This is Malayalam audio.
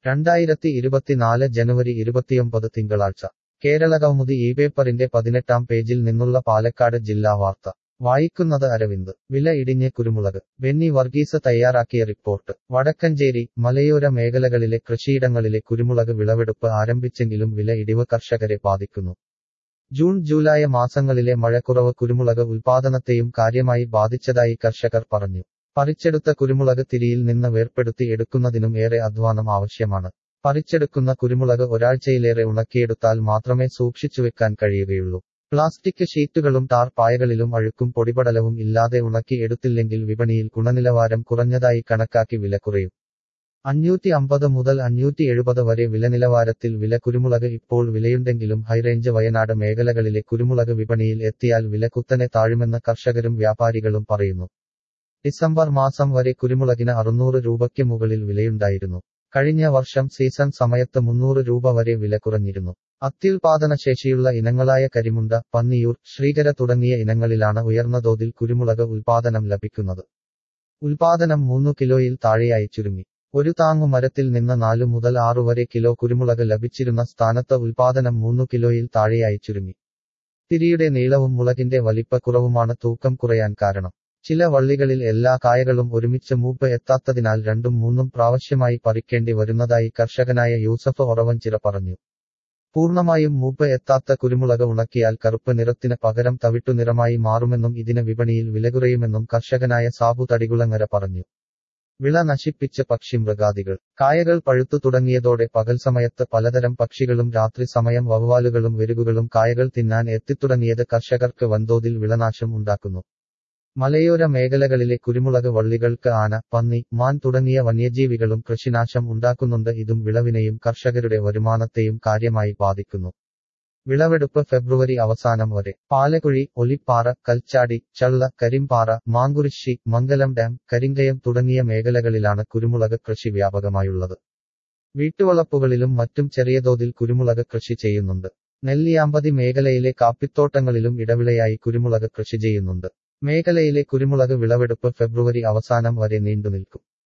2024 ജനുവരി 29 തിങ്കളാഴ്ച കേരളകൗമുദി ഈ പേപ്പറിന്റെ 18-ാം പേജിൽ നിന്നുള്ള പാലക്കാട് ജില്ലാ വാർത്ത വായിക്കുന്നത് അരവിന്ദ്. വില ഇടിഞ്ഞ് കുരുമുളക്. ബെന്നി വർഗീസ് തയ്യാറാക്കിയ റിപ്പോർട്ട്. വടക്കഞ്ചേരി. മലയോര മേഖലകളിലെ കൃഷിയിടങ്ങളിലെ കുരുമുളക് വിളവെടുപ്പ് ആരംഭിച്ചെങ്കിലും വില ഇടിവ് കർഷകരെ ബാധിക്കുന്നു. ജൂൺ ജൂലൈ മാസങ്ങളിലെ മഴക്കുറവ് കുരുമുളക് ഉൽപാദനത്തെയും കാര്യമായി ബാധിച്ചതായി കർഷകർ പറഞ്ഞു. പറിച്ചെടുത്ത കുരുമുളക് തിരിയിൽ നിന്ന് വേർപെടുത്തി എടുക്കുന്നതിനും ഏറെ അധ്വാനം ആവശ്യമാണ്. പറിച്ചെടുക്കുന്ന കുരുമുളക് ഒരാഴ്ചയിലേറെ ഉണക്കിയെടുത്താൽ മാത്രമേ സൂക്ഷിച്ചുവെക്കാൻ കഴിയുകയുള്ളൂ. പ്ലാസ്റ്റിക് ഷീറ്റുകളും ടാർ പായകളിലും അഴുക്കും പൊടിപടലവും ഇല്ലാതെ ഉണക്കി എടുത്തില്ലെങ്കിൽ വിപണിയിൽ ഗുണനിലവാരം കുറഞ്ഞതായി കണക്കാക്കി വില കുറയും. 550 മുതൽ 570 വരെ വിലനിലവാരത്തിൽ വില കുരുമുളക് ഇപ്പോൾ വിലയുണ്ടെങ്കിലും ഹൈറേഞ്ച് വയനാട് മേഖലകളിലെ കുരുമുളക് വിപണിയിൽ എത്തിയാൽ വില കുത്തനെ താഴുമെന്ന് കർഷകരും വ്യാപാരികളും പറയുന്നു. ഡിസംബർ മാസം വരെ കുരുമുളകിന് 600 രൂപയ്ക്ക് മുകളിൽ വിലയുണ്ടായിരുന്നു. കഴിഞ്ഞ വർഷം സീസൺ സമയത്ത് 300 രൂപ വരെ വില കുറഞ്ഞിരുന്നു. അത്യുൽപാദനശേഷിയുള്ള ഇനങ്ങളായ കരിമുണ്ട, പന്നിയൂർ, ശ്രീകര തുടങ്ങിയ ഇനങ്ങളിലാണ് ഉയർന്ന തോതിൽ കുരുമുളക് ഉൽപാദനം ലഭിക്കുന്നത്. ഉൽപാദനം 3 കിലോയിൽ താഴെയായി ചുരുങ്ങി. ഒരു താങ്ങു മരത്തിൽ നിന്ന് 4 മുതൽ 6 വരെ കിലോ കുരുമുളക് ലഭിച്ചിരുന്ന സ്ഥാനത്ത് ഉൽപാദനം 3 കിലോയിൽ താഴെയായി ചുരുങ്ങി. തിരിയുടെ നീളവും മുളകിന്റെ വലിപ്പക്കുറവുമാണ് തൂക്കം കുറയാൻ കാരണം. ചില വള്ളികളിൽ എല്ലാ കായകളും ഒരുമിച്ച് മൂപ്പ് എത്താത്തതിനാൽ 2-3 പ്രാവശ്യമായി പറിക്കേണ്ടി വരുന്നതായി കർഷകനായ യൂസഫ് ഒറവഞ്ചിറ പറഞ്ഞു. പൂർണ്ണമായും മൂപ്പ് എത്താത്ത കുരുമുളക് ഉണക്കിയാൽ കറുപ്പ് നിറത്തിന് പകരം തവിട്ടു നിറമായി മാറുമെന്നും ഇതിന് വിപണിയിൽ വിലകുറയുമെന്നും കർഷകനായ സാബു തടികുളങ്ങര പറഞ്ഞു. വിള നശിപ്പിച്ച് പക്ഷിമൃഗാദികൾ. കായകൾ പഴുത്തു തുടങ്ങിയതോടെ പകൽ സമയത്ത് പലതരം പക്ഷികളും രാത്രി സമയം വവ്വാലുകളും വെരുകുകളും കായകൾ തിന്നാൻ എത്തിത്തുടങ്ങിയത് കർഷകർക്ക് വൻതോതിൽ വിളനാശം ഉണ്ടാക്കുന്നു. മലയോര മേഖലകളിലെ കുരുമുളക് വള്ളികൾക്ക് ആന, പന്നി, മാൻ തുടങ്ങിയ വന്യജീവികളും കൃഷിനാശം ഉണ്ടാക്കുന്നുണ്ട്. ഇതും വിളവിനെയും കർഷകരുടെ വരുമാനത്തെയും കാര്യമായി ബാധിക്കുന്നു. വിളവെടുപ്പ് ഫെബ്രുവരി അവസാനം വരെ. പാലക്കുഴി, ഒലിപ്പാറ, കൽച്ചാടി, ചള്ള, കരിമ്പാറ, മാങ്കുരിശ്ശി, മംഗലം ഡാം, കരിങ്കയം തുടങ്ങിയ മേഖലകളിലാണ് കുരുമുളക് കൃഷി വ്യാപകമായുള്ളത്. വീട്ടുവളപ്പുകളിലും മറ്റും ചെറിയ തോതിൽ കുരുമുളക് കൃഷി ചെയ്യുന്നുണ്ട്. നെല്ലിയാമ്പതി മേഖലയിലെ കാപ്പിത്തോട്ടങ്ങളിലും ഇടവിളയായി കുരുമുളക് കൃഷി ചെയ്യുന്നുണ്ട്. മേഖലയിലെ കുരുമുളക് വിളവെടുപ്പ് ഫെബ്രുവരി അവസാനം വരെ നീണ്ടുനിൽക്കും.